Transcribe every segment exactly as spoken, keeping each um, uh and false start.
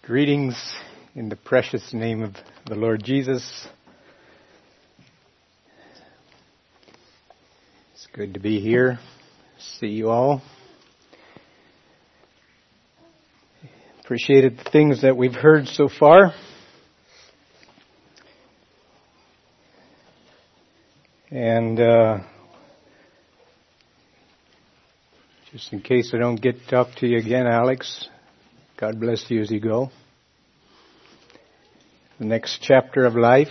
Greetings in the precious name of the Lord Jesus. It's good to be here. See you all. Appreciated the things that we've heard so far. And uh, just in case I don't get to talk to you again, Alex, God bless you as you go. The next chapter of life.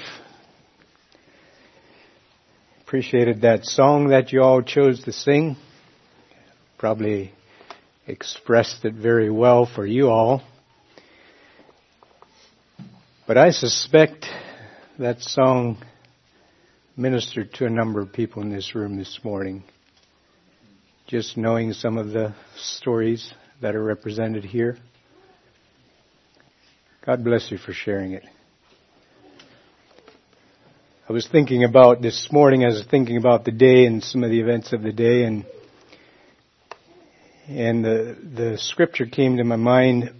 Appreciated that song that you all chose to sing. Probably expressed it very well for you all. But I suspect that song ministered to a number of people in this room this morning. Just knowing some of the stories that are represented here. God bless you for sharing it. I was thinking about this morning, I was thinking about the day and some of the events of the day, and and the the scripture came to my mind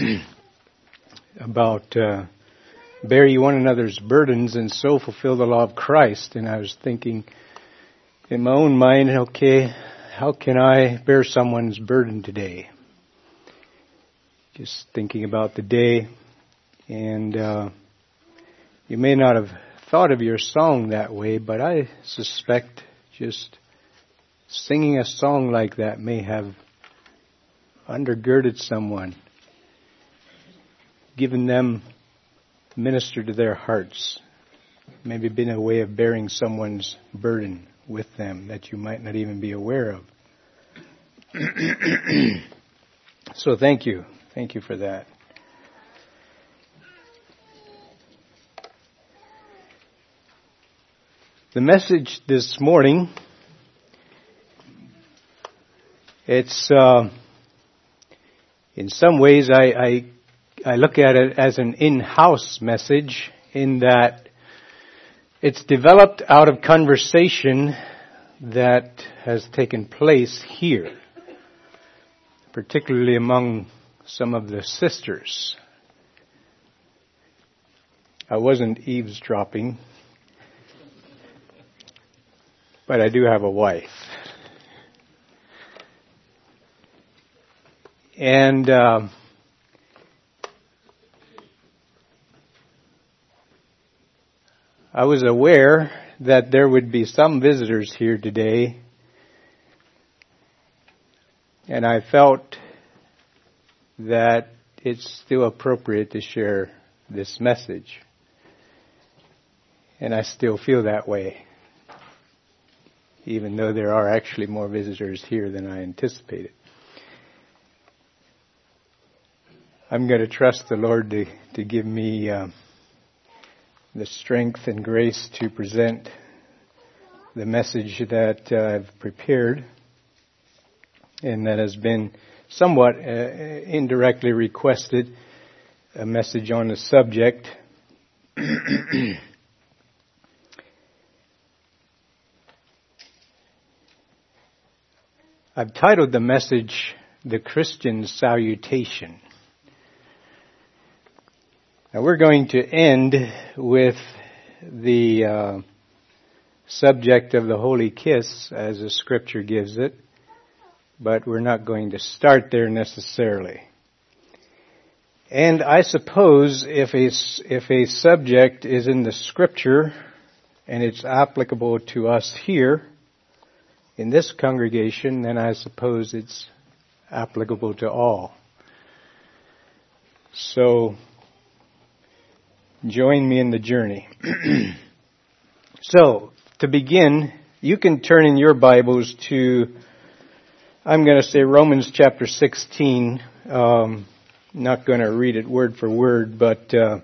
about uh, bear ye one another's burdens and so fulfill the law of Christ. And I was thinking in my own mind, okay, how can I bear someone's burden today? Just thinking about the day. And uh, you may not have thought of your song that way, but I suspect just singing a song like that may have undergirded someone, given them, ministered to their hearts, maybe been a way of bearing someone's burden with them that you might not even be aware of. So thank you. Thank you for that. The message this morning, it's uh, in some ways I, I I look at it as an in-house message in that it's developed out of conversation that has taken place here, particularly among some of the sisters. I wasn't eavesdropping. But I do have a wife. And uh, I was aware that there would be some visitors here today. And I felt that it's still appropriate to share this message. And I still feel that way, even though there are actually more visitors here than I anticipated. I'm going to trust the Lord to, to give me uh, the strength and grace to present the message that uh, I've prepared and that has been somewhat uh, indirectly requested, a message on the subject. I've titled the message, The Christian Salutation. Now we're going to end with the uh, subject of the Holy Kiss as the Scripture gives it, but we're not going to start there necessarily. And I suppose if a, if a subject is in the Scripture and it's applicable to us here, in this congregation, then I suppose it's applicable to all. So, join me in the journey. So, to begin, you can turn in your Bibles to, I'm going to say Romans chapter sixteen. Um, not going to read it word for word, but uh,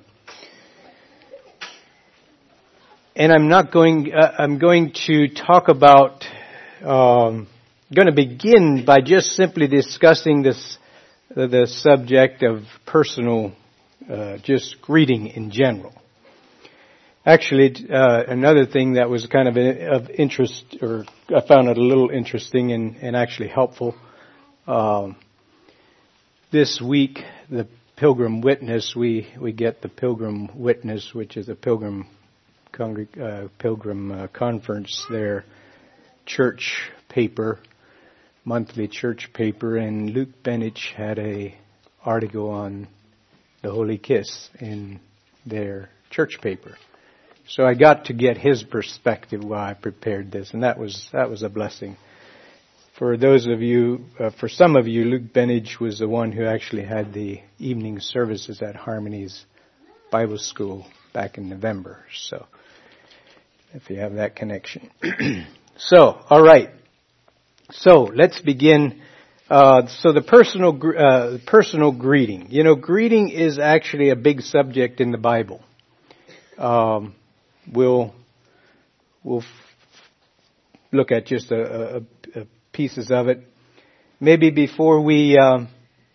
and I'm not going. Uh, I'm going to talk about. Um, going to begin by just simply discussing this, uh, the subject of personal, uh, just greeting in general. Actually, uh, another thing that was kind of of interest, or I found it a little interesting and, and actually helpful. Um, this week, the Pilgrim Witness, we, we get the Pilgrim Witness, which is a Pilgrim congreg- uh, Pilgrim uh, Conference, their church paper, monthly church paper, and Luke Benich had a article on the Holy Kiss in their church paper. So I got to get his perspective while I prepared this, and that was that was a blessing. For those of you, uh, for some of you, Luke Benich was the one who actually had the evening services at Harmony's Bible School back in November. So, if you have that connection. So, all right. So, let's begin. Uh, so the personal, uh, personal greeting. You know, greeting is actually a big subject in the Bible. Um, we'll, we'll f- look at just a, a, a pieces of it. Maybe before we um,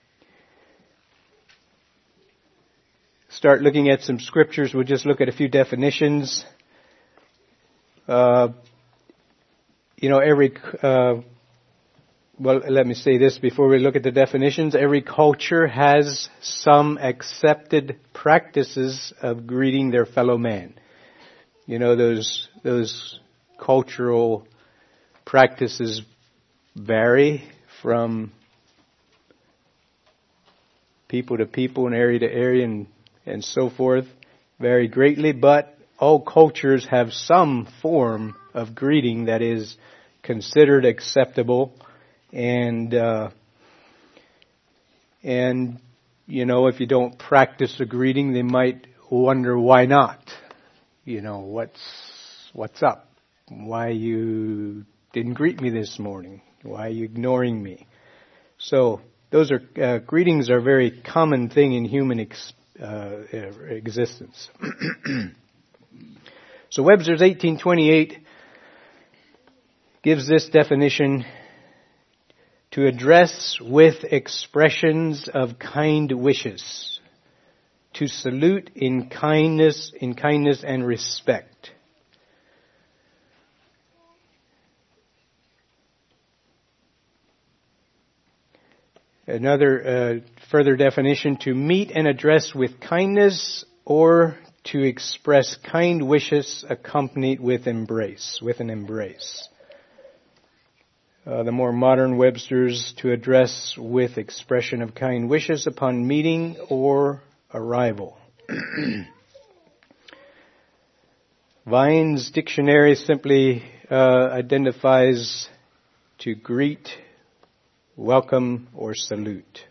start looking at some scriptures, we'll just look at a few definitions. Uh, you know, every, uh, well, let me say this before we look at the definitions. Every culture has some accepted practices of greeting their fellow man. You know, those, those cultural practices vary from people to people and area to area and, and so forth, vary greatly, but all cultures have some form of greeting that is considered acceptable, and uh, and you know, if you don't practice a greeting, they might wonder why not. You know, what's what's up? Why you didn't greet me this morning? Why are you ignoring me? So those are uh, greetings are a very common thing in human ex, uh, existence. So Webster's eighteen twenty-eight gives this definition: to address with expressions of kind wishes, to salute in kindness, in kindness and respect. Another uh, further definition: to meet and address with kindness, or to express kind wishes accompanied with embrace, with an embrace. Uh, the more modern Webster's: to address with expression of kind wishes upon meeting or arrival. Vine's dictionary simply uh, identifies to greet, welcome, or salute.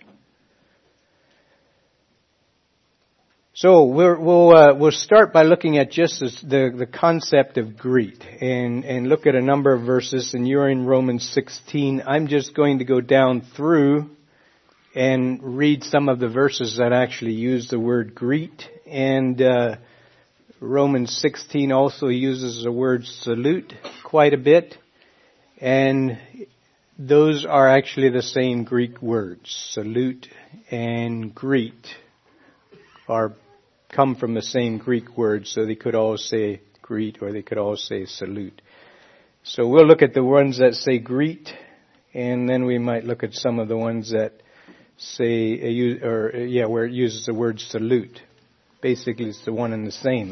So we're, we'll uh, we'll start by looking at just this, the the concept of greet, and and look at a number of verses. And you're in Romans sixteen. I'm just going to go down through and read some of the verses that actually use the word greet. And uh, Romans sixteen also uses the word salute quite a bit, and those are actually the same Greek words. Salute and greet are come from the same Greek words, so they could all say greet or they could all say salute. So we'll look at the ones that say greet, and then we might look at some of the ones that say, or yeah, where it uses the word salute. Basically, it's the one and the same.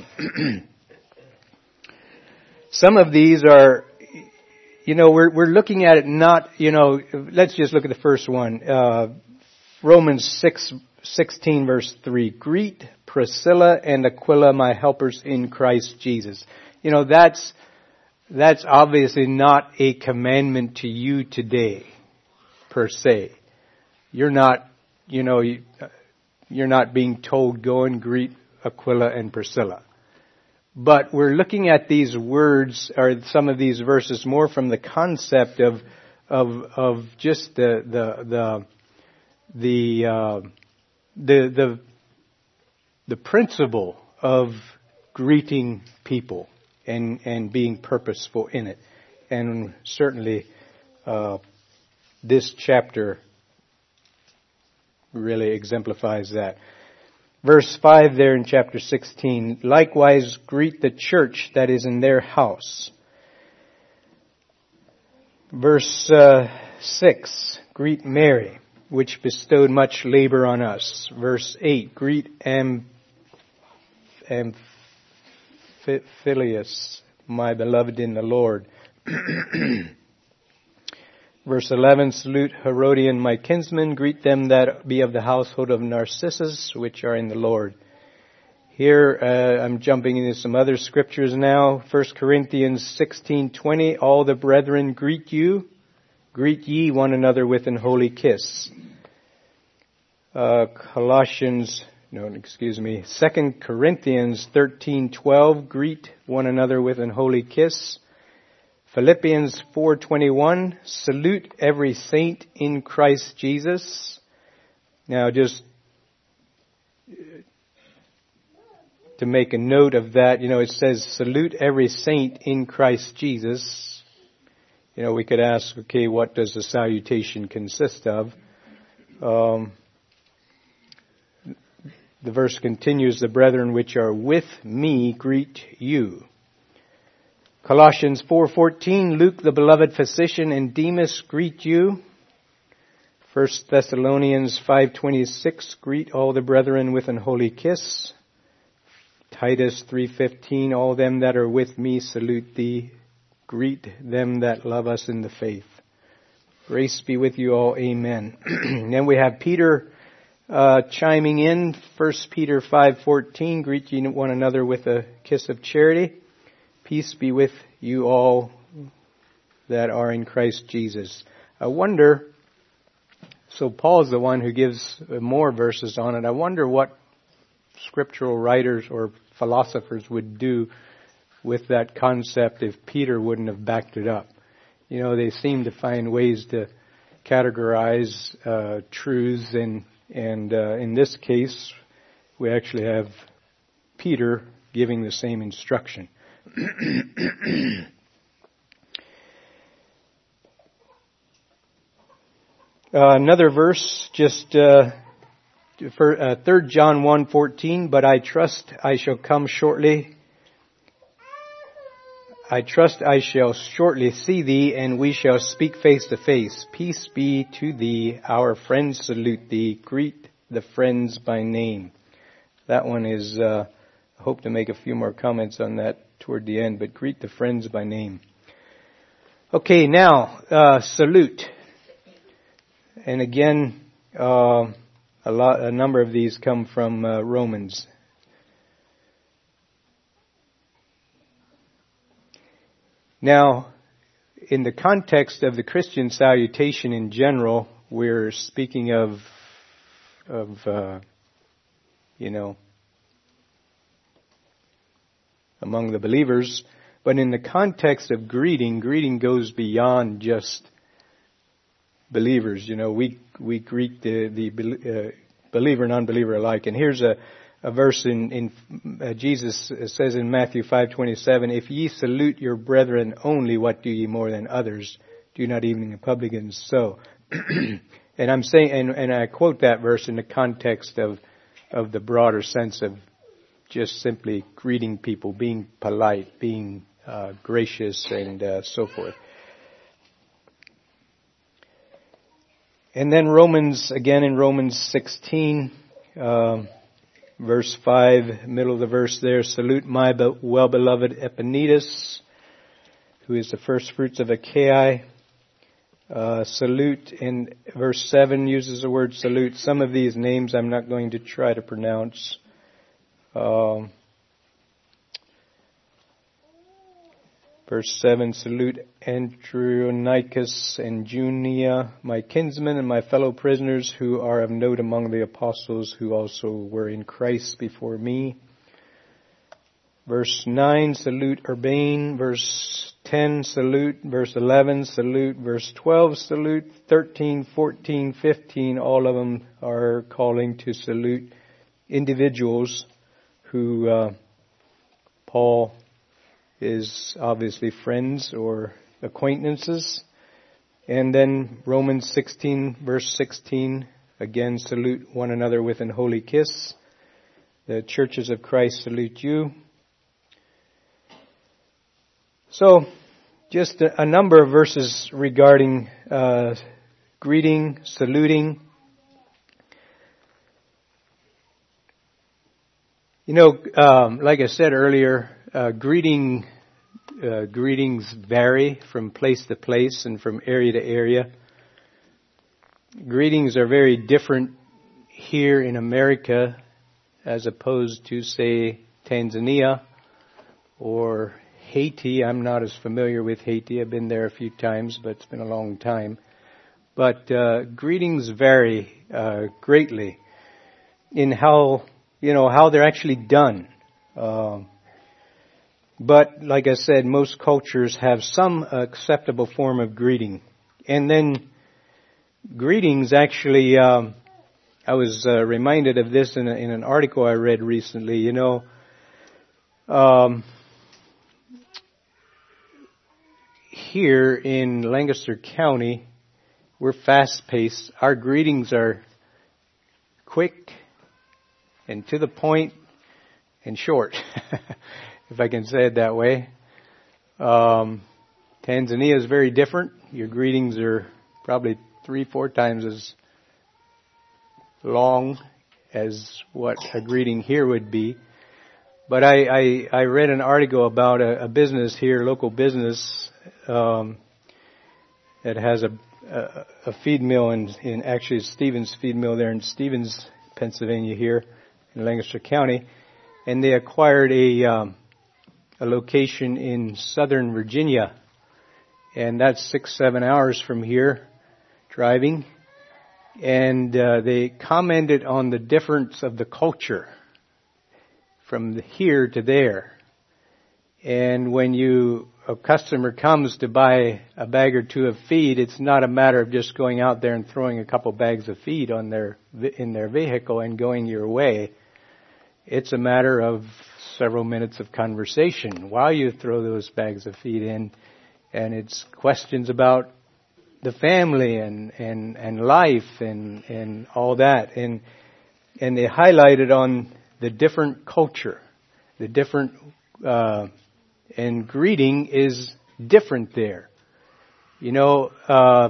Some of these are, you know, we're we're looking at it not, you know, let's just look at the first one. Uh, Romans six sixteen verse three. Greet Priscilla and Aquila, my helpers in Christ Jesus. You know, that's that's obviously not a commandment to you today, per se. You're not, you know, you're not being told go and greet Aquila and Priscilla. But we're looking at these words, or some of these verses, more from the concept of of of just the the the the uh, the the the principle of greeting people and and being purposeful in it. And certainly uh, this chapter really exemplifies that. Verse five there in chapter sixteen, likewise greet the church that is in their house. Verse uh, six, greet Mary. which bestowed much labor on us. Verse eight, greet Am, Amphilius, my beloved in the Lord. Verse eleven, salute Herodion, my kinsman. Greet them that be of the household of Narcissus, which are in the Lord. Here, uh, I'm jumping into some other scriptures now. First Corinthians sixteen twenty, all the brethren greet you. Greet ye one another with an holy kiss. Uh, Colossians, no, excuse me, Second Corinthians thirteen twelve, greet one another with an holy kiss. Philippians four twenty-one, salute every saint in Christ Jesus. Now just to make a note of that, you know, it says salute every saint in Christ Jesus. You know, we could ask, okay, what does the salutation consist of? Um, the verse continues, the brethren which are with me greet you. Colossians four fourteen, Luke the beloved physician and Demas greet you. First Thessalonians five twenty-six, greet all the brethren with an holy kiss. Titus three fifteen, all them that are with me salute thee. Greet them that love us in the faith. Grace be with you all. Amen. Then we have Peter uh, chiming in. First Peter five fourteen, greet ye one another with a kiss of charity. Peace be with you all that are in Christ Jesus. I wonder, so Paul's the one who gives more verses on it. I wonder what scriptural writers or philosophers would do with that concept if Peter wouldn't have backed it up. You know, they seem to find ways to categorize uh, truths, and and uh, in this case, we actually have Peter giving the same instruction. uh, another verse, just uh, for uh, Third John one fourteen. But I trust I shall come shortly. I trust I shall shortly see thee, and we shall speak face to face. Peace be to thee. Our friends salute thee. Greet the friends by name. That one is. Uh, I hope to make a few more comments on that toward the end, but greet the friends by name. Okay, now, uh, salute. And again, uh, a lot, a number of these come from uh, Romans. Now, in the context of the Christian salutation in general, we're speaking of, of, uh, you know, among the believers, but in the context of greeting, greeting goes beyond just believers. You know, we we greet the the uh, believer and unbeliever alike. And here's a, a verse in in uh, Jesus says in Matthew five twenty-seven, "If ye salute your brethren only, what do ye more than others? Do not even the publicans so?" And I'm saying, and, and I quote that verse in the context of of the broader sense of just simply greeting people, being polite, being uh, gracious, and uh, so forth. And then Romans, again in Romans sixteen, um, verse five, middle of the verse there, salute my well-beloved Epaenetus, who is the first fruits of Achaia. Uh, salute in verse seven uses the word salute. Some of these names I'm not going to try to pronounce. Um, verse seven, salute Andronicus and Junia, my kinsmen and my fellow prisoners who are of note among the apostles who also were in Christ before me. Verse nine, salute Urbane. Verse ten, salute. Verse eleven, salute. Verse twelve, salute. thirteen, fourteen, fifteen, all of them are calling to salute individuals who uh, Paul is obviously friends or acquaintances. And then Romans sixteen, verse sixteen, again, salute one another with an holy kiss. The churches of Christ salute you. So, just a, a number of verses regarding uh, greeting, saluting, You know, um, like I said earlier, uh, greeting uh, greetings vary from place to place and from area to area. Greetings are very different here in America as opposed to, say, Tanzania or Haiti. I'm not as familiar with Haiti. I've been there a few times, but it's been a long time. But uh, greetings vary uh, greatly in how, you know, how they're actually done. Uh, but like I said, most cultures have some acceptable form of greeting. And then greetings actually, um, I was uh, reminded of this in, a, in an article I read recently. You know, um, here in Lancaster County, we're fast-paced. Our greetings are quick and to the point and short, if I can say it that way. Um, Tanzania is very different. Your greetings are probably three, four times as long as what a greeting here would be. But I, I, I read an article about a, a business here, local business, um, that has a, a, a feed mill in, in actually Stevens feed mill there in Stevens, Pennsylvania here in Lancaster County. And they acquired a, um, a location in Southern Virginia. And that's six, seven hours from here driving. And uh, they commented on the difference of the culture from the here to there. And when you a customer comes to buy a bag or two of feed, it's not a matter of just going out there and throwing a couple bags of feed on their in their vehicle and going your way. It's a matter of several minutes of conversation while you throw those bags of feed in, and it's questions about the family and and and life and and all that, and and they highlighted on the different culture, the different, uh, and greeting is different there. You know, uh,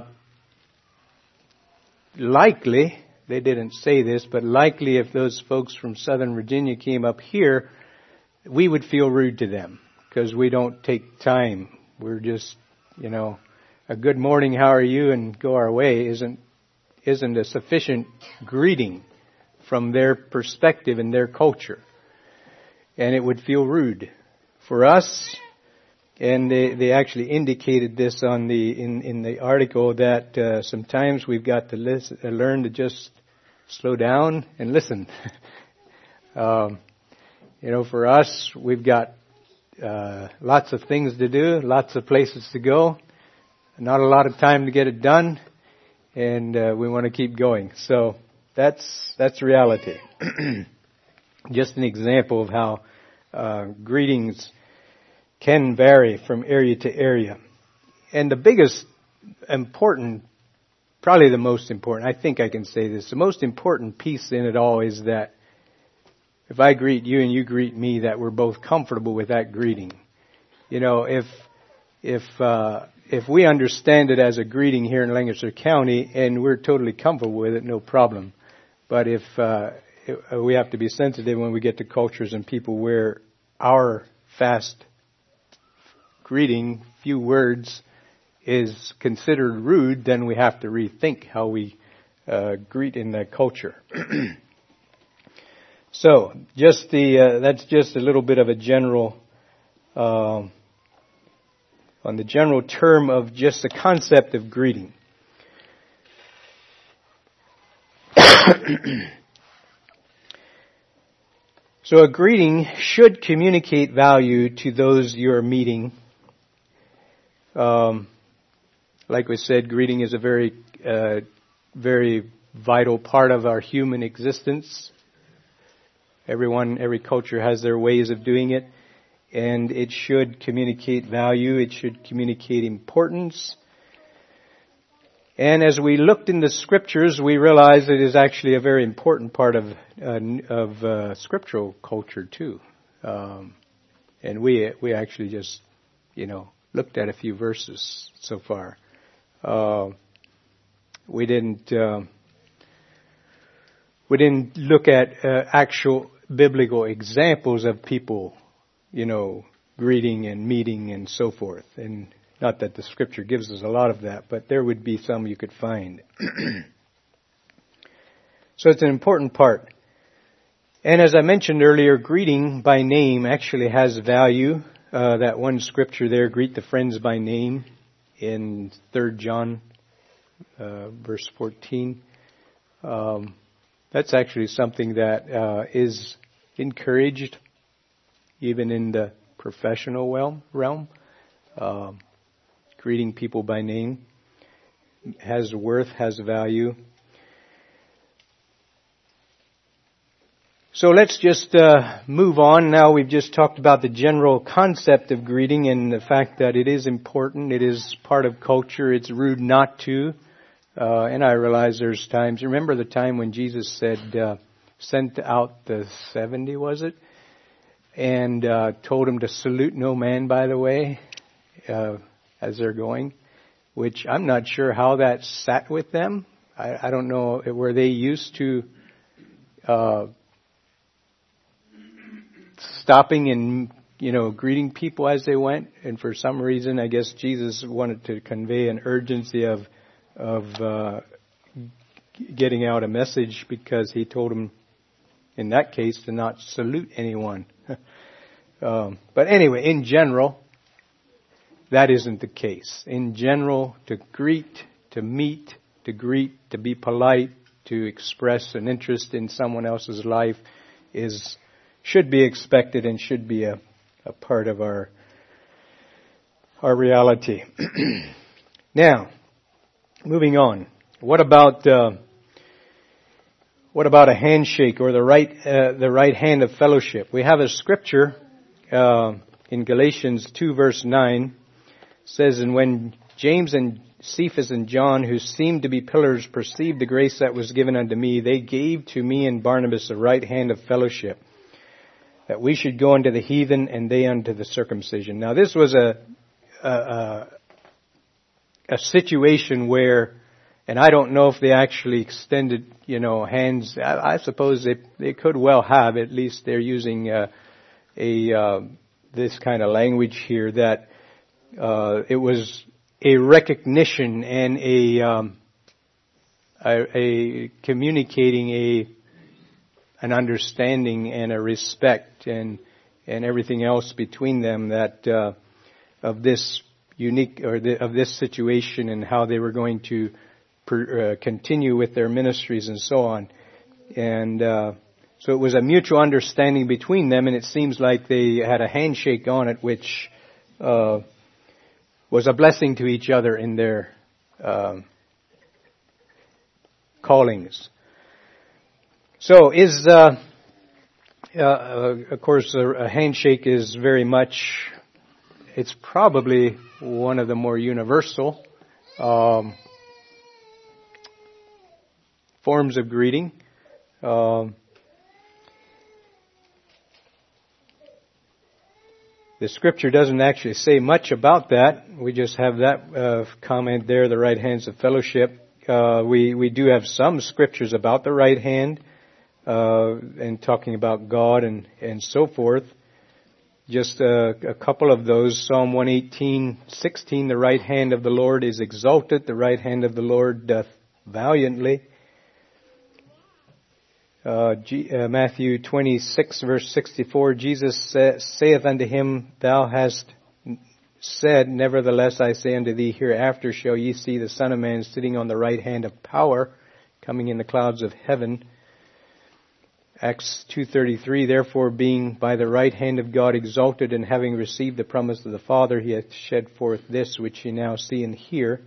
likely, they didn't say this, but likely if those folks from Southern Virginia came up here, we would feel rude to them because we don't take time. We're just, you know, a good morning, how are you, and go our way isn't, isn't a sufficient greeting from their perspective and their culture. And it would feel rude for us. And they, they actually indicated this on the in, in the article that uh, sometimes we've got to listen, uh, learn to just slow down and listen. um, you know, for us, we've got uh, lots of things to do, lots of places to go, not a lot of time to get it done, and uh, we want to keep going. So That's that's reality. Just an example of how uh, greetings can vary from area to area. And the biggest important, probably the most important, I think I can say this, the most important piece in it all is that if I greet you and you greet me, that we're both comfortable with that greeting. You know, if if uh, if we understand it as a greeting here in Lancaster County and we're totally comfortable with it, no problem. But if uh, we have to be sensitive when we get to cultures and people where our fast greeting, few words, is considered rude, then we have to rethink how we uh, greet in that culture. So, just the uh, that's just a little bit of a general, uh, on the general term of just the concept of greeting. So a greeting should communicate value to those you're meeting. Um, like we said, greeting is a very, uh, very vital part of our human existence. Everyone, every culture has their ways of doing it, and it should communicate value. It should communicate importance. And as we looked in the scriptures, we realized it is actually a very important part of uh, of uh, scriptural culture too. Um, and we we actually just, you know, looked at a few verses so far. Uh, we didn't uh, we didn't look at uh, actual biblical examples of people, you know, greeting and meeting and so forth. And not that the Scripture gives us a lot of that, but there would be some you could find. So it's an important part. And as I mentioned earlier, greeting by name actually has value. Uh, that one scripture there, greet the friends by name, in Third John, uh, verse fourteen. Um, that's actually something that uh, is encouraged even in the professional realm. realm. Um, greeting people by name has worth, has value. So let's just uh, move on. Now we've just talked about the general concept of greeting and the fact that it is important. It is part of culture. It's rude not to. Uh, and I realize there's times. Remember the time when Jesus said, uh, sent out the seventy, was it? And uh, told them to salute no man, by the way, uh, as they're going. Which I'm not sure how that sat with them. I, I don't know. Were they used to Uh, stopping and, you know, greeting people as they went, and for some reason, I guess Jesus wanted to convey an urgency of of uh, getting out a message, because he told them, in that case, to not salute anyone. um, but anyway, in general, that isn't the case. In general, to greet, to meet, to greet, to be polite, to express an interest in someone else's life is should be expected and should be a, a part of our our reality. Now, moving on. What about uh, what about a handshake or the right uh, the right hand of fellowship? We have a scripture uh, in Galatians two verse nine says, "And when James and Cephas and John, who seemed to be pillars, perceived the grace that was given unto me, they gave to me and Barnabas the right hand of fellowship, that we should go unto the heathen and they unto the circumcision." Now this was a, a, a, a situation where, and I don't know if they actually extended, you know, hands. I, I suppose they they could well have. At least they're using uh, a uh, this kind of language here, that uh, it was a recognition and a, um, a, a communicating a an understanding and a respect and and everything else between them, that uh, of this unique or the, of this situation and how they were going to per, uh, continue with their ministries and so on. And uh, so it was a mutual understanding between them, and it seems like they had a handshake on it, which uh, was a blessing to each other in their uh, callings. So is, uh, uh, uh, of course, a, a handshake is very much, it's probably one of the more universal um, forms of greeting. Um, the scripture doesn't actually say much about that. We just have that uh, comment there, the right hands of fellowship. Uh, we, we do have some scriptures about the right hand. Uh, and talking about God and, and so forth. Just a, a couple of those. Psalm one eighteen, sixteen, the right hand of the Lord is exalted, the right hand of the Lord doth valiantly. Uh, G, uh, Matthew twenty-six, verse sixty-four, Jesus sa- saith unto him, Thou hast said, Nevertheless I say unto thee, hereafter shall ye see the Son of Man sitting on the right hand of power, coming in the clouds of heaven. Acts two thirty-three, therefore being by the right hand of God exalted, and having received the promise of the Father, he hath shed forth this which ye now see and hear.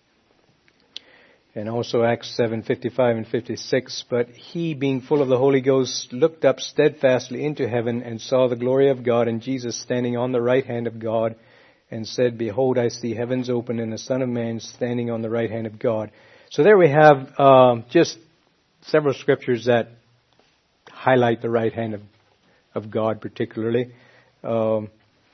And also Acts seven fifty-five and fifty-six, but he, being full of the Holy Ghost, looked up steadfastly into heaven, and saw the glory of God, and Jesus standing on the right hand of God, and said, Behold, I see heavens open, and the Son of Man standing on the right hand of God. So there we have um, just several scriptures that highlight the right hand of, of God particularly. Um,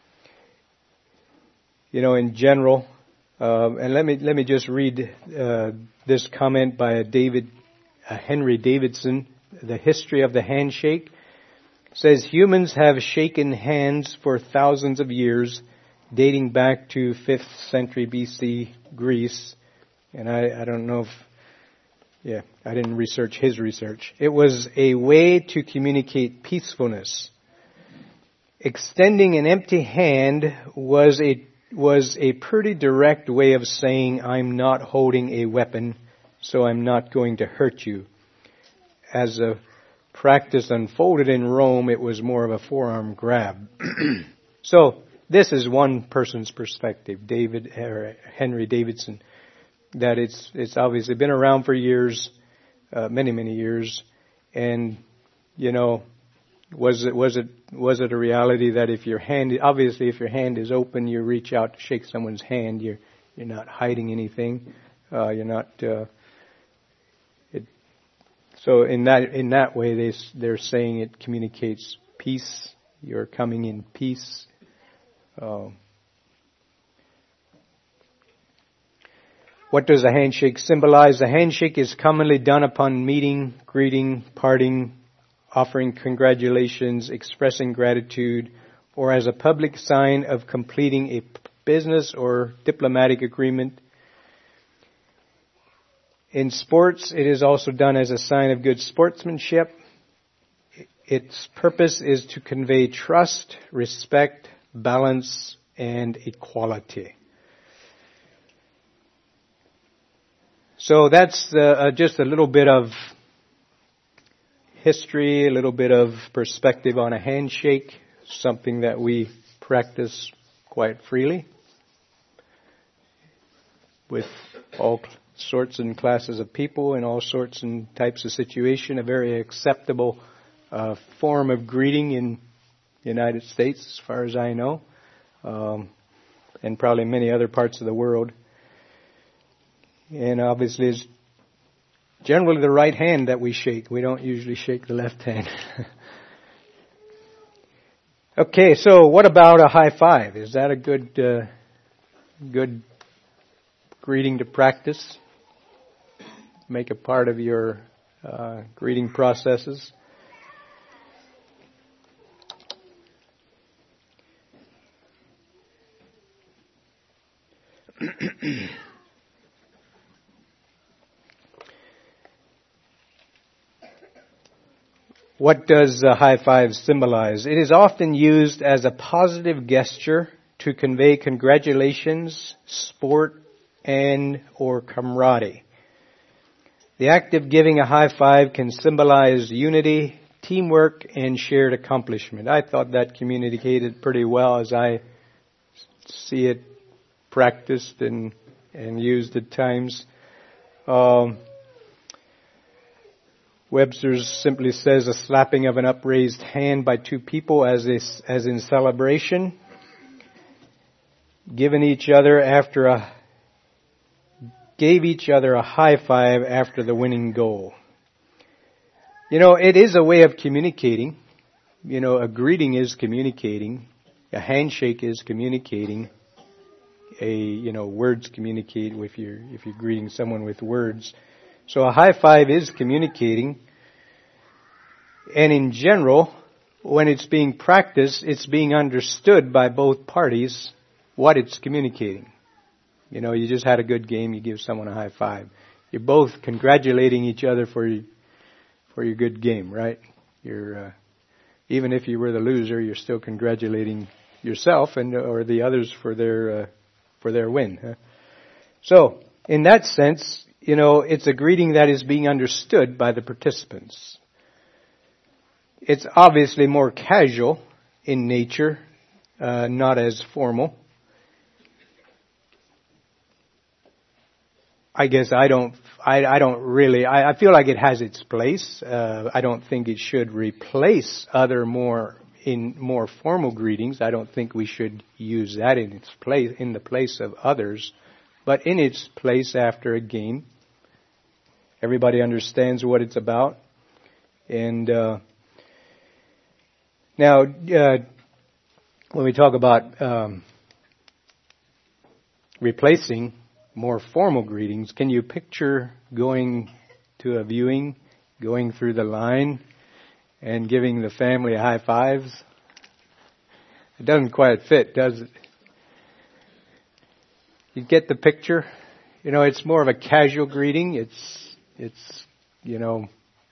you know, in general, uh, and let me let me just read uh, this comment by David uh, Henry Davidson, The History of the Handshake. says humans have shaken hands for thousands of years, dating back to fifth century B C Greece. And I, I don't know if, yeah, I didn't research his research. It was a way to communicate peacefulness. Extending an empty hand was a was a pretty direct way of saying, I'm not holding a weapon, so I'm not going to hurt you. As the practice unfolded in Rome, it was more of a forearm grab. So this is one person's perspective, David or Henry Davidson, that it's it's obviously been around for years, uh, many many years, and you know, was it was it was it a reality that if your hand obviously if your hand is open, you reach out to shake someone's hand, you're you're not hiding anything, uh, you're not. Uh, it, so in that in that way, they they're saying it communicates peace. You're coming in peace. Uh, What does a handshake symbolize? A handshake is commonly done upon meeting, greeting, parting, offering congratulations, expressing gratitude, or as a public sign of completing a business or diplomatic agreement. In sports, it is also done as a sign of good sportsmanship. Its purpose is to convey trust, respect, balance, and equality. So that's uh, just a little bit of history, a little bit of perspective on a handshake, something that we practice quite freely with all sorts and classes of people in all sorts and types of situation, a very acceptable uh, form of greeting in the United States, as far as I know, um, and probably many other parts of the world. And obviously it's generally the right hand that we shake. We don't usually shake the left hand. Okay, so what about a high five? Is that a good uh, good greeting to practice? Make a part of your uh, greeting processes? What does a high five symbolize? It is often used as a positive gesture to convey congratulations, sport, and or camaraderie. The act of giving a high five can symbolize unity, teamwork, and shared accomplishment. I thought that communicated pretty well as I see it practiced and, and used at times. Um, Webster's simply says a slapping of an upraised hand by two people as is, as in celebration, given each other after a gave each other a high five after the winning goal. You know, it is a way of communicating. You know, a greeting is communicating. A handshake is communicating. A you know, words communicate if you're if you're greeting someone with words. So a high five is communicating, and in general, when it's being practiced, it's being understood by both parties what it's communicating. You know, you just had a good game, you give someone a high five. You're both congratulating each other for your, for your good game, right? You're uh, even if you were the loser, you're still congratulating yourself and or the others for their uh, for their win. Huh? So, in that sense, you know, it's a greeting that is being understood by the participants. It's obviously more casual in nature, uh, not as formal. I guess I don't, I, I don't really, I, I feel like it has its place. Uh, I don't think it should replace other more, in more formal greetings. I don't think we should use that in its place, in the place of others, but in its place after a game. Everybody understands what it's about. And uh, now, uh, when we talk about um, replacing more formal greetings, can you picture going to a viewing, going through the line, and giving the family high fives. It doesn't quite fit, does it? You get the picture? You know, it's more of a casual greeting. It's, it's, you know,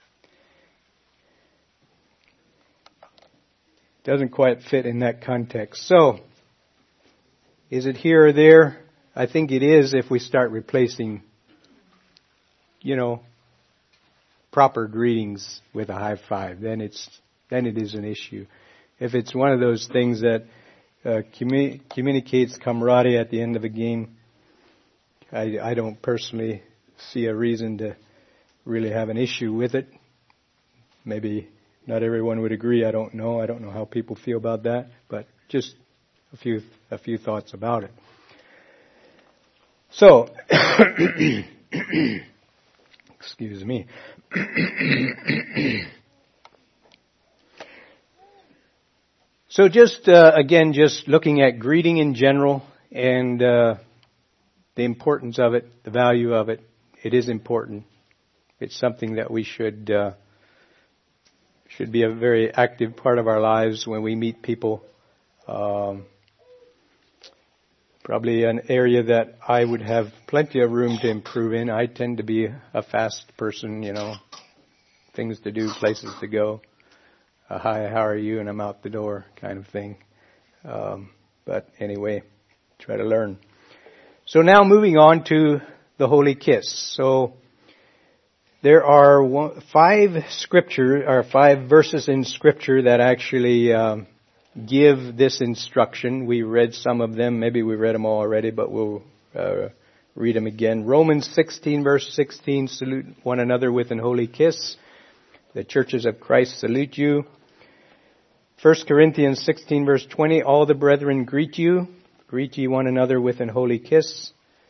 doesn't quite fit in that context. So, is it here or there? I think it is if we start replacing, you know, proper greetings with a high five. Then it's, then it is an issue. If it's one of those things that uh, commu- communicates camaraderie at the end of a game, I, I don't personally see a reason to really have an issue with it. Maybe not everyone would agree. I don't know. I don't know how people feel about that, but just a few a few thoughts about it. So, excuse me. So just uh, again, just looking at greeting in general and uh, the importance of it, the value of it. It is important. It's something that we should uh, should be a very active part of our lives when we meet people. Um, probably an area that I would have plenty of room to improve in. I tend to be a fast person, you know, things to do, places to go. Uh, hi, how are you? And I'm out the door kind of thing. Um, but anyway, try to learn. So now moving on to the Holy Kiss. So there are one, five scripture or five verses in Scripture that actually um, give this instruction. We read some of them. Maybe we read them all already, but we'll uh, read them again. Romans sixteen, verse sixteen, salute one another with an holy kiss. The churches of Christ salute you. First Corinthians sixteen, verse twenty, all the brethren greet you. Greet ye one another with an holy kiss.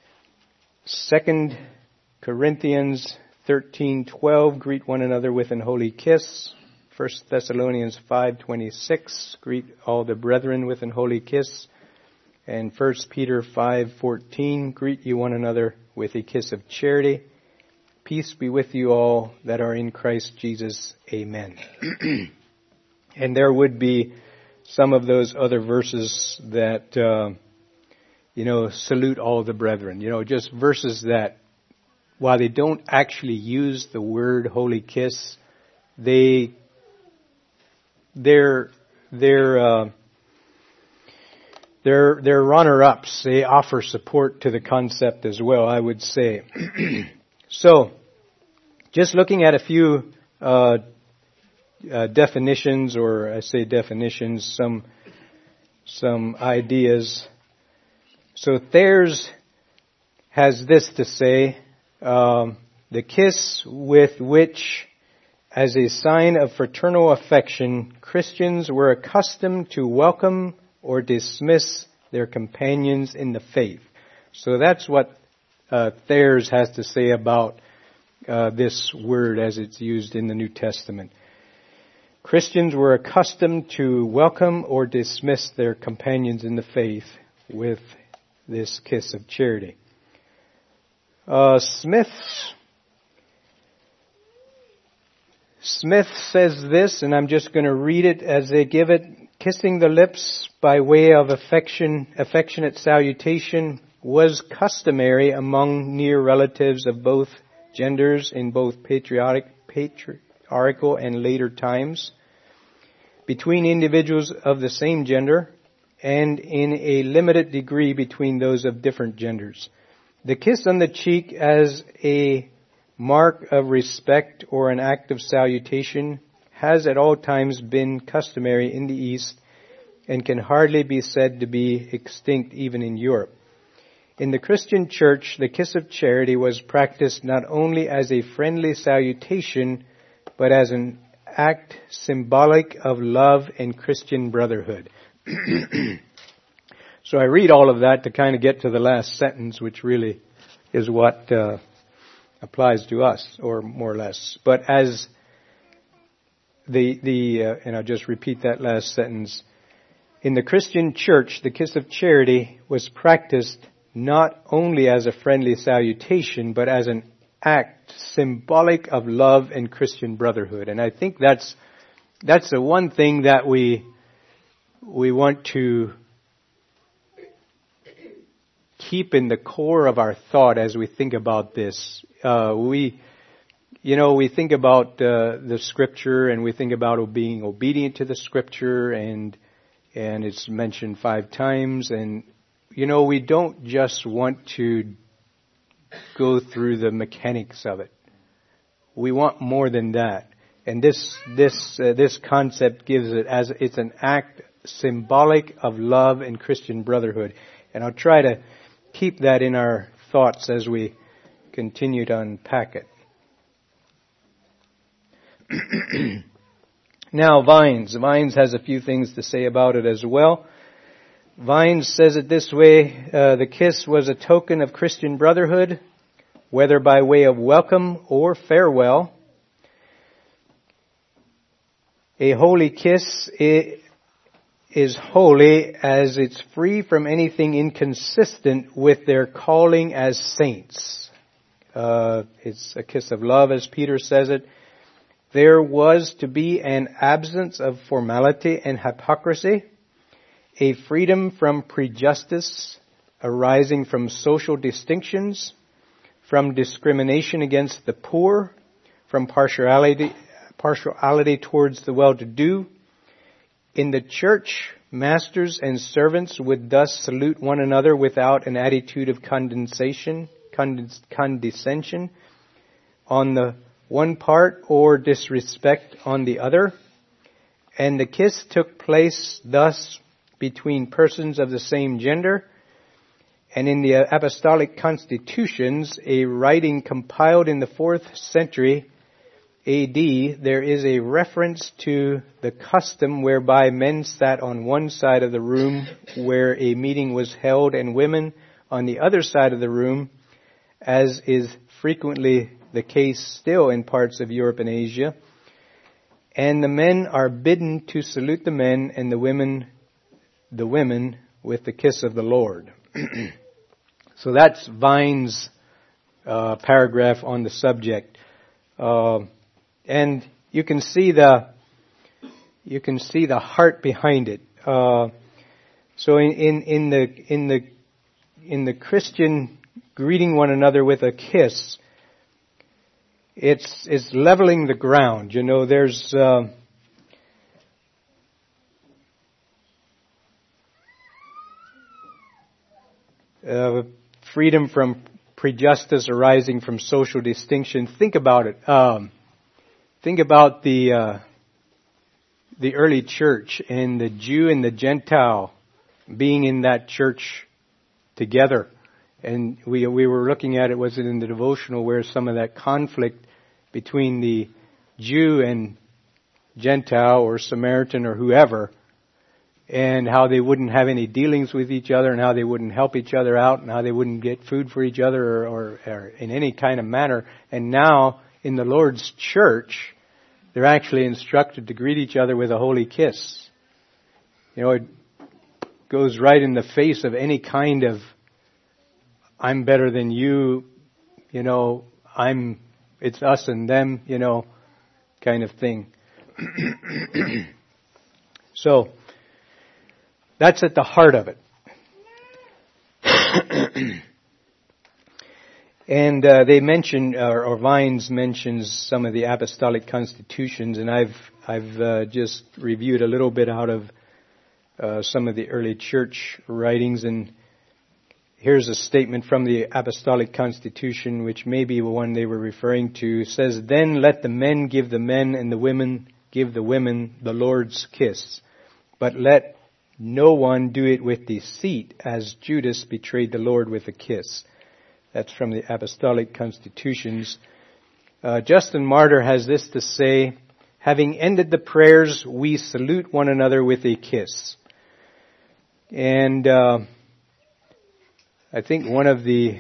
Second Corinthians thirteen twelve, greet one another with an holy kiss. First Thessalonians five twenty-six, greet all the brethren with an holy kiss. And First Peter five fourteen, greet ye one another with a kiss of charity. Peace be with you all that are in Christ Jesus. Amen. And there would be some of those other verses that, uh, you know, salute all the brethren. You know, just verses that, while they don't actually use the word holy kiss, they, they're, they're, uh, they're, they're runner-ups. They offer support to the concept as well, I would say. So, just looking at a few uh, uh, definitions, or I say definitions, some some ideas. So Thayer's has this to say: um, the kiss with which, as a sign of fraternal affection, Christians were accustomed to welcome or dismiss their companions in the faith. So that's what uh, Thayer's has to say about uh, this word as it's used in the New Testament. Christians were accustomed to welcome or dismiss their companions in the faith with this kiss of charity. Uh, Smith, Smith says this, and I'm just going to read it as they give it. Kissing the lips by way of affection, affectionate salutation was customary among near relatives of both genders in both patriotic, patriarchal and later times, between individuals of the same gender, and in a limited degree between those of different genders. The kiss on the cheek as a mark of respect or an act of salutation has at all times been customary in the East and can hardly be said to be extinct even in Europe. In the Christian church, the kiss of charity was practiced not only as a friendly salutation, but as an act symbolic of love and Christian brotherhood. So I read all of that to kind of get to the last sentence, which really is what uh, applies to us, or more or less. But as the, the uh, and I'll just repeat that last sentence. In the Christian church, the kiss of charity was practiced not only as a friendly salutation, but as an act symbolic of love and Christian brotherhood. And I think that's that's the one thing that we we want to keep in the core of our thought as we think about this. Uh, we, you know, we think about uh, the Scripture, and we think about being obedient to the Scripture, and and it's mentioned five times. And you know, we don't just want to go through the mechanics of it. We want more than that. And this this uh, this concept gives it as it's an act symbolic of love and Christian brotherhood. And I'll try to keep that in our thoughts as we continue to unpack it. Now, Vines. Vines has a few things to say about it as well. Vines says it this way, uh, the kiss was a token of Christian brotherhood, whether by way of welcome or farewell. A holy kiss is holy as it's free from anything inconsistent with their calling as saints. Uh, it's a kiss of love, as Peter says it. There was to be an absence of formality and hypocrisy, a freedom from prejudice arising from social distinctions, from discrimination against the poor, from partiality, partiality towards the well-to-do. In the church, masters and servants would thus salute one another without an attitude of condescension, condescension on the one part or disrespect on the other. And the kiss took place thus between persons of the same gender. And in the apostolic constitutions, a writing compiled in the fourth century A D, there is a reference to the custom whereby men sat on one side of the room where a meeting was held and women on the other side of the room, as is frequently the case still in parts of Europe and Asia. And the men are bidden to salute the men, and the women the women with the kiss of the Lord. So that's Vine's uh, paragraph on the subject. Uh, and you can see the you can see the heart behind it. Uh, so in, in, in the in the in the Christian greeting one another with a kiss, it's it's leveling the ground. You know, there's uh, Uh, freedom from prejudice arising from social distinction. Think about it. Um, think about the uh, the early church and the Jew and the Gentile being in that church together. And we we were looking at it, was it in the devotional, where some of that conflict between the Jew and Gentile or Samaritan or whoever, and how they wouldn't have any dealings with each other, and how they wouldn't help each other out, and how they wouldn't get food for each other or, or, or in any kind of manner. And now, in the Lord's church, they're actually instructed to greet each other with a holy kiss. You know, it goes right in the face of any kind of, I'm better than you, you know, I'm, it's us and them, you know, kind of thing. So, that's at the heart of it. And uh, they mention, or, or Vines mentions some of the apostolic constitutions, and I've I've uh, just reviewed a little bit out of uh, some of the early church writings, and here's a statement from the apostolic constitution, which may be the one they were referring to. It says, "Then let the men give the men, and the women give the women the Lord's kiss, but let no one do it with deceit, as Judas betrayed the Lord with a kiss." That's from the Apostolic Constitutions. Uh, Justin Martyr has this to say, "Having ended the prayers, we salute one another with a kiss." And uh, I think one of the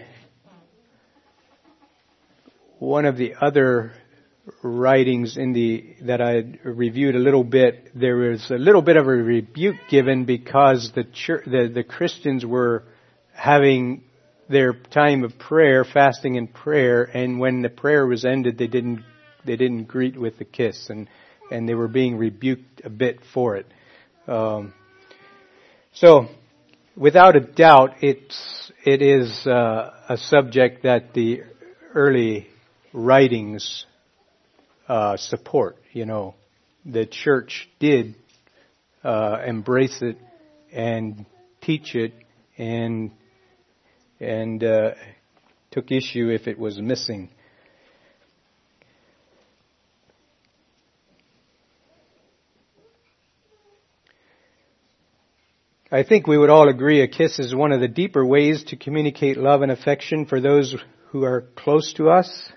one of the other writings in the that I reviewed a little bit, there was a little bit of a rebuke given because the church, the, the Christians were having their time of prayer, fasting and prayer, and when the prayer was ended, they didn't they didn't greet with the kiss, and and they were being rebuked a bit for it. Um, so, without a doubt, it's it is uh, a subject that the early writings uh, support. You know, the church did uh, embrace it and teach it, and and uh, took issue if it was missing. I think we would all agree a kiss is one of the deeper ways to communicate love and affection for those who are close to us.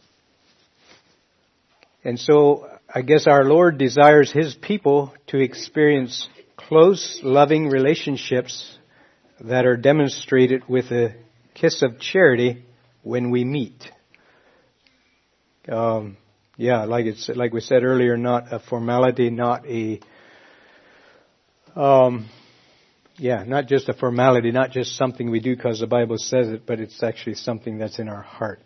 And so I guess our Lord desires His people to experience close, loving relationships that are demonstrated with a kiss of charity when we meet. Um, yeah, like it's like we said earlier, not a formality, not a um, yeah, not just a formality, not just something we do because the Bible says it, but it's actually something that's in our heart.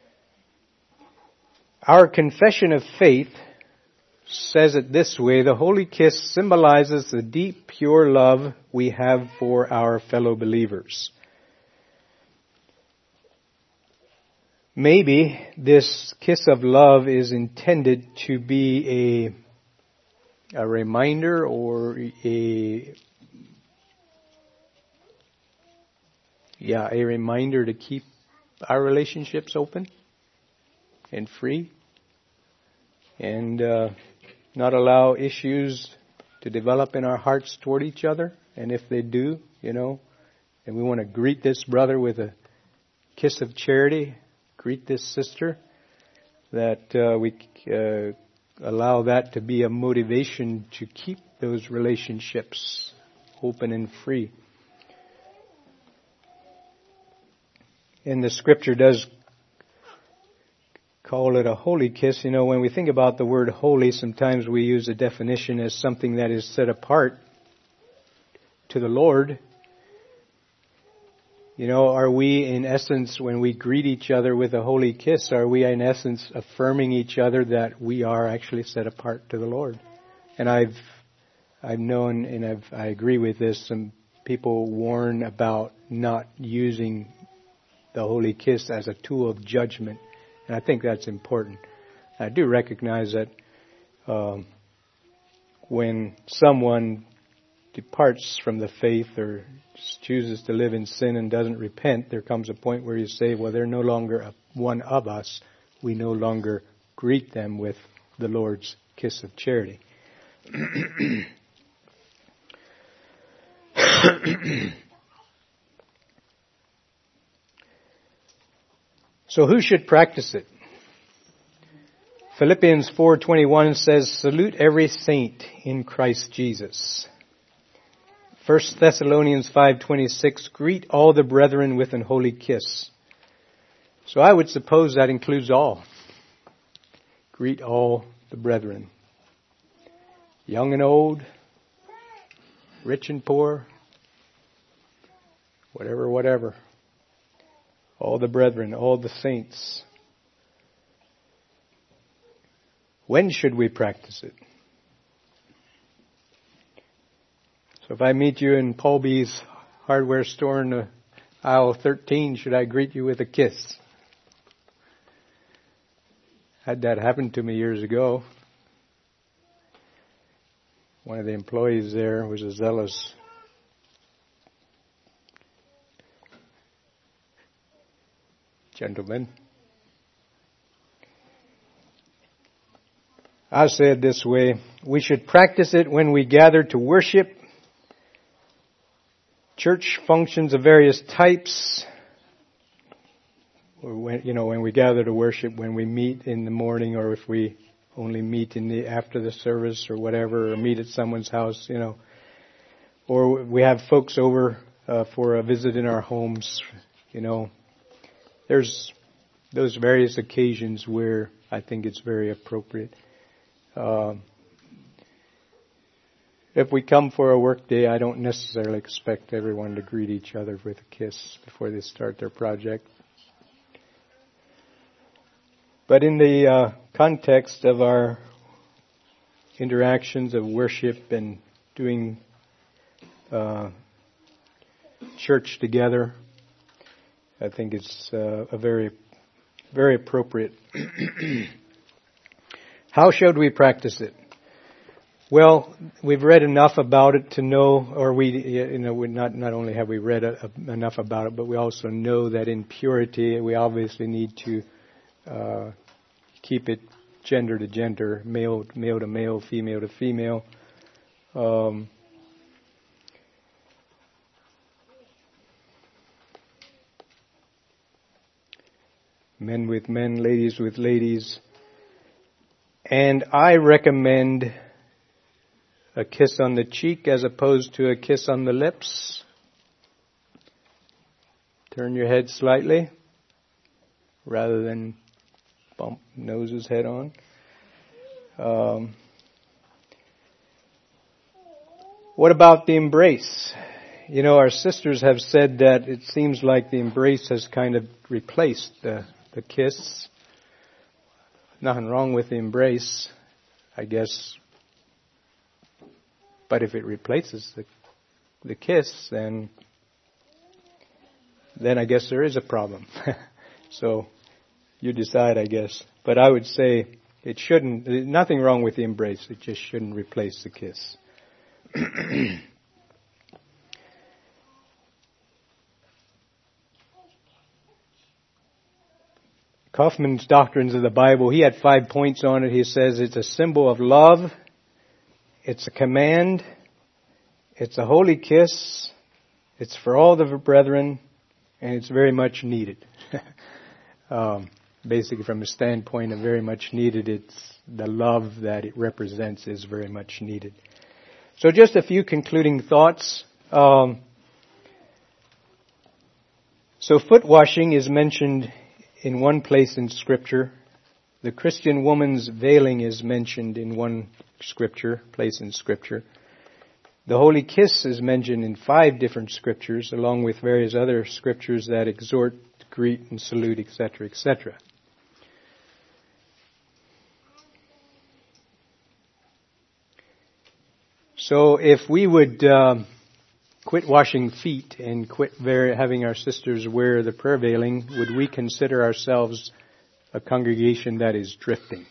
Our confession of faith says it this way: the holy kiss symbolizes the deep, pure love we have for our fellow believers. Maybe this kiss of love is intended to be a, a reminder or a, yeah, a reminder to keep our relationships open and free, and uh, not allow issues to develop in our hearts toward each other. And if they do, you know, and we want to greet this brother with a kiss of charity, greet this sister, that uh, we uh, allow that to be a motivation to keep those relationships open and free. And the scripture does call it a holy kiss. You know, when we think about the word holy, sometimes we use a definition as something that is set apart to the Lord. You know, are we in essence, when we greet each other with a holy kiss, are we in essence affirming each other that we are actually set apart to the Lord? And I've I've known, and I've, I agree with this, some people warn about not using the holy kiss as a tool of judgment. And I think that's important. I do recognize that um, when someone departs from the faith or chooses to live in sin and doesn't repent, there comes a point where you say, well, they're no longer a, one of us. We no longer greet them with the Lord's kiss of charity. So who should practice it? Philippians four twenty-one says, salute every saint in Christ Jesus. First Thessalonians five twenty-six, greet all the brethren with an holy kiss. So I would suppose that includes all. Greet all the brethren. Young and old, rich and poor, whatever, whatever. All the brethren, all the saints. When should we practice it? So if I meet you in Paul B's hardware store in uh, aisle thirteen, should I greet you with a kiss? Had that happen to me years ago. One of the employees there was a zealous gentleman. I say it this way: we should practice it when we gather to worship, church functions of various types, or when, you know, when we gather to worship, when we meet in the morning, or if we only meet in the after the service or whatever, or meet at someone's house, you know, or we have folks over uh, for a visit in our homes, you know. There's those various occasions where I think it's very appropriate. Uh, if we come for a work day, I don't necessarily expect everyone to greet each other with a kiss before they start their project. But in the uh, context of our interactions of worship and doing uh, church together. I think it's uh, a very, very appropriate. How should we practice it? Well, we've read enough about it to know, or we, you know, we not not only have we read a, a, enough about it, but we also know that in purity we obviously need to uh, keep it gender to gender, male male to male, female to female. Um, men with men, ladies with ladies. And I recommend a kiss on the cheek as opposed to a kiss on the lips. Turn your head slightly rather than bump noses head on. Um, what about the embrace? You know, our sisters have said that it seems like the embrace has kind of replaced the, the kiss. Nothing wrong with the embrace, I guess. But if it replaces the the kiss, then then I guess there is a problem. So you decide, I guess. But I would say it shouldn't. There's nothing wrong with the embrace. It just shouldn't replace the kiss. Kaufman's Doctrines of the Bible, he had five points on it. He says it's a symbol of love. It's a command. It's a holy kiss. It's for all the brethren. And it's very much needed. um, basically from a standpoint of very much needed, it's the love that it represents is very much needed. So just a few concluding thoughts. Um, so foot washing is mentioned in one place in Scripture. The Christian woman's veiling is mentioned in one Scripture, place in Scripture. The holy kiss is mentioned in five different Scriptures, along with various other Scriptures that exhort, greet, and salute, et cetera, et cetera. So if we would uh, quit washing feet and quit ver- having our sisters wear the prayer veiling, would we consider ourselves a congregation that is drifting?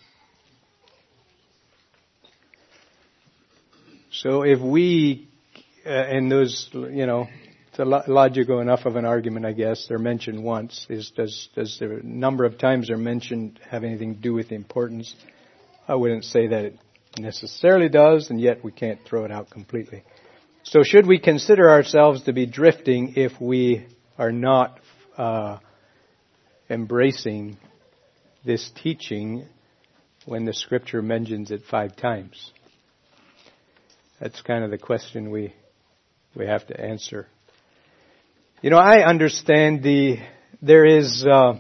So if we, uh, and those, you know, it's a lo- logical enough of an argument, I guess. They're mentioned once. Is does does the number of times they're mentioned have anything to do with the importance? I wouldn't say that it necessarily does, and yet we can't throw it out completely. So should we consider ourselves to be drifting if we are not uh, embracing this teaching when the Scripture mentions it five times? That's kind of the question we we have to answer. You know, I understand the there is, uh,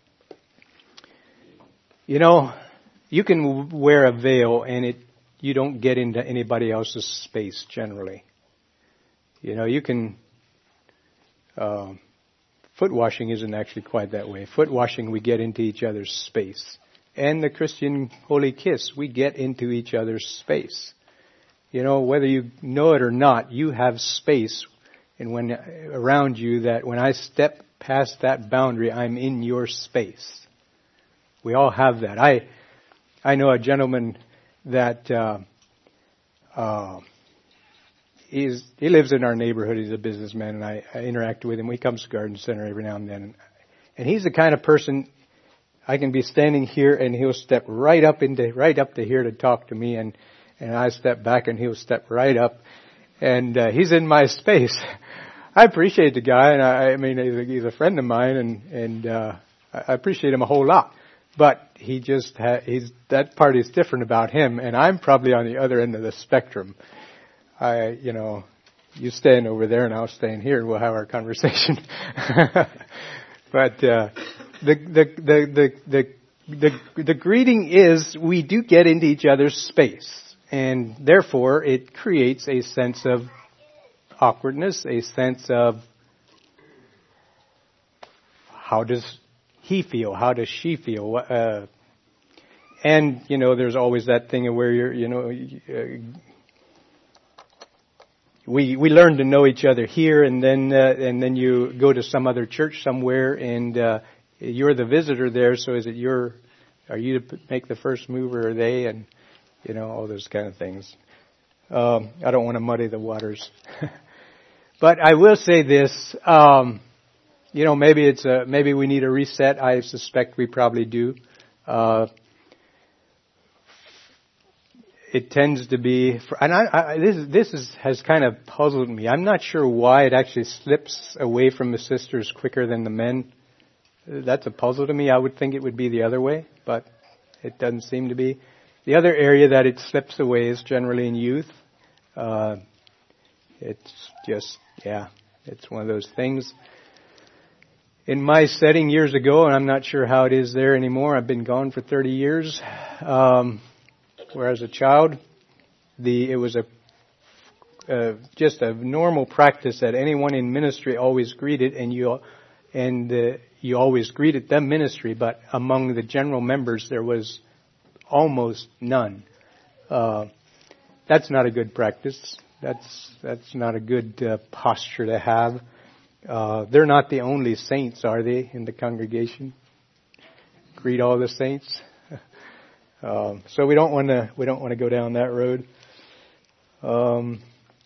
you know, you can wear a veil and it you don't get into anybody else's space generally. You know, you can. Uh, foot washing isn't actually quite that way. Foot washing, we get into each other's space, and the Christian holy kiss, we get into each other's space. You know, whether you know it or not, you have space and when around you that when I step past that boundary, I'm in your space. We all have that. I I know a gentleman that uh, uh, he's, he lives in our neighborhood. He's a businessman, and I, I interact with him. He comes to Garden Center every now and then. And he's the kind of person, I can be standing here and he'll step right up into right up to here to talk to me, and And I step back and he'll step right up. And uh, he's in my space. I appreciate the guy, and I, I mean, he's a, he's a friend of mine, and, and uh, I appreciate him a whole lot. But he just, ha- he's that part is different about him, and I'm probably on the other end of the spectrum. I, you know, you stand over there and I'll stand here and we'll have our conversation. But uh, the, the, the, the, the, the, the greeting is we do get into each other's space. And therefore, it creates a sense of awkwardness, a sense of how does he feel, how does she feel, uh, and, you know, there's always that thing of where you're, you know, uh, we we learn to know each other here, and then uh, and then you go to some other church somewhere, and uh, you're the visitor there. So is it your, are you to make the first move, or are they? And you know, all those kind of things. Um, I don't want to muddy the waters, but I will say this. Um, you know, maybe it's a maybe we need a reset. I suspect we probably do. Uh, It tends to be, and I, I, this this is, has kind of puzzled me. I'm not sure why it actually slips away from the sisters quicker than the men. That's a puzzle to me. I would think it would be the other way, but it doesn't seem to be. The other area that it slips away is generally in youth. Uh, it's just, yeah, it's one of those things. In my setting years ago, and I'm not sure how it is there anymore. I've been gone for thirty years. Um, Whereas a child, the it was a uh, just a normal practice that anyone in ministry always greeted, and you and uh, you always greeted them ministry. But among the general members, there was almost none. Uh, that's not a good practice. That's that's not a good uh, posture to have. Uh, they're not the only saints, are they, in the congregation? Greet all the saints. Um, so we don't want to we don't want to go down that road. Um,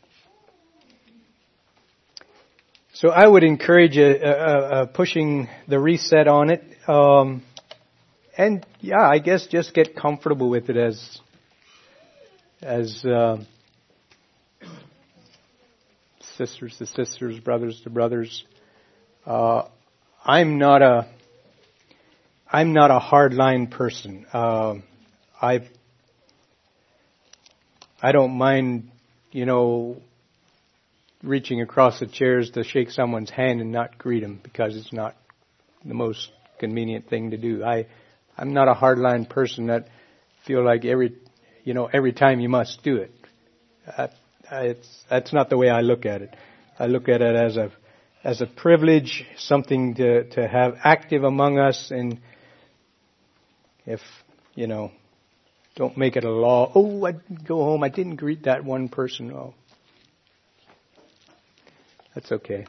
so I would encourage a, a, a pushing the reset on it, um, and yeah, I guess just get comfortable with it as as uh, sisters to sisters, brothers to brothers. Uh, I'm not a I'm not a hardline person. Uh, I I don't mind, you know, reaching across the chairs to shake someone's hand and not greet them because it's not the most convenient thing to do. I I'm not a hardline person that feel like every you know every time you must do it. I, I, it's that's not the way I look at it. I look at it as a as a privilege, something to to have active among us, and if you know. Don't make it a law. Oh, I go home. I didn't greet that one person. Oh, that's okay.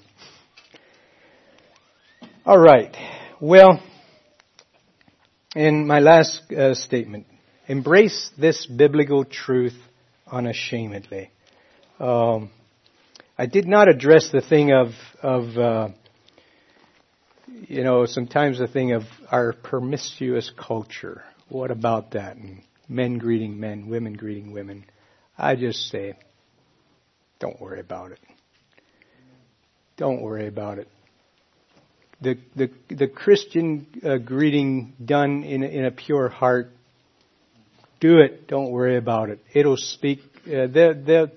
All right. Well, in my last uh, statement, embrace this biblical truth unashamedly. Um, I did not address the thing of of uh, you know sometimes the thing of our promiscuous culture. What about that? And men greeting men, women greeting women. I just say, don't worry about it. Don't worry about it. The the the Christian uh, greeting done in a, in a pure heart. Do it. Don't worry about it. It'll speak. Uh, the the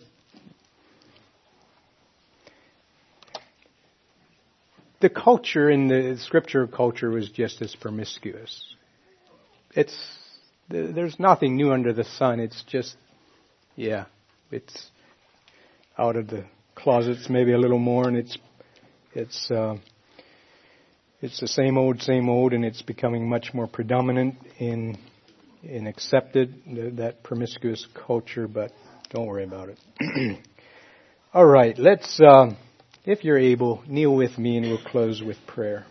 the culture in the scripture culture was just as promiscuous. It's There's nothing new under the sun. It's just, yeah, it's out of the closets maybe a little more, and it's it's uh, it's the same old, same old, and it's becoming much more predominant in in accepted that promiscuous culture. But don't worry about it. All right, let's, uh, if you're able, kneel with me, and we'll close with prayer.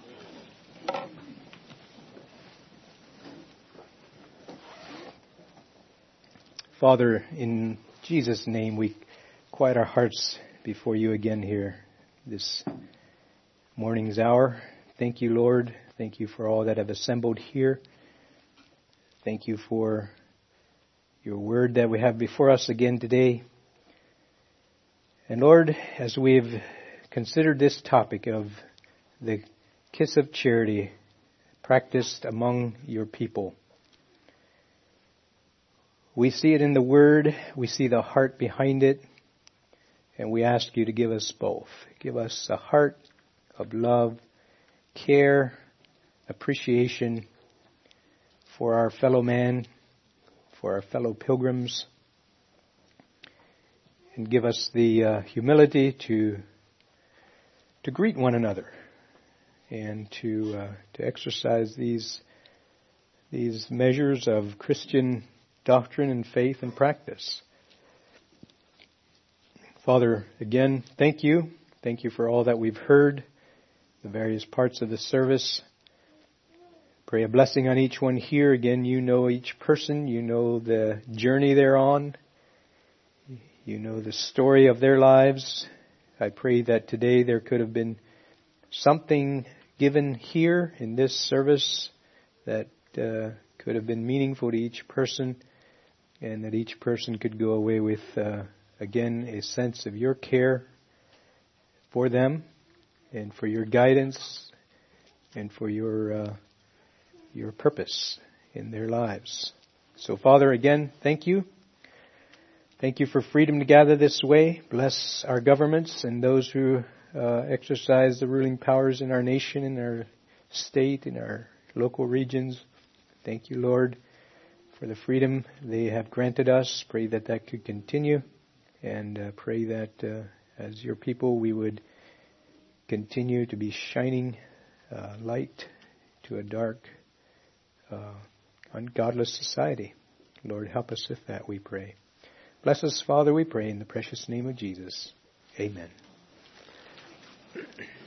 Father, in Jesus' name, we quiet our hearts before you again here this morning's hour. Thank you, Lord. Thank you for all that have assembled here. Thank you for your word that we have before us again today. And Lord, as we've considered this topic of the kiss of charity practiced among your people, we see it in the Word, we see the heart behind it, and we ask you to give us both. Give us a heart of love, care, appreciation for our fellow man, for our fellow pilgrims, and give us the uh, humility to to greet one another and to uh, to exercise these these measures of Christian doctrine and faith and practice. Father, again, thank you. Thank you for all that we've heard, the various parts of the service. Pray a blessing on each one here. Again, you know each person. You know the journey they're on. You know the story of their lives. I pray that today there could have been something given here in this service that uh, could have been meaningful to each person, and that each person could go away with, uh, again, a sense of your care for them and for your guidance and for your uh, your purpose in their lives. So, Father, again, thank you. Thank you for freedom to gather this way. Bless our governments and those who uh, exercise the ruling powers in our nation, in our state, in our local regions. Thank you, Lord, for the freedom they have granted us. Pray that that could continue, and uh, pray that uh, as your people we would continue to be shining uh, light to a dark, uh, ungodless society. Lord, help us with that, we pray. Bless us, Father, we pray, in the precious name of Jesus. Amen.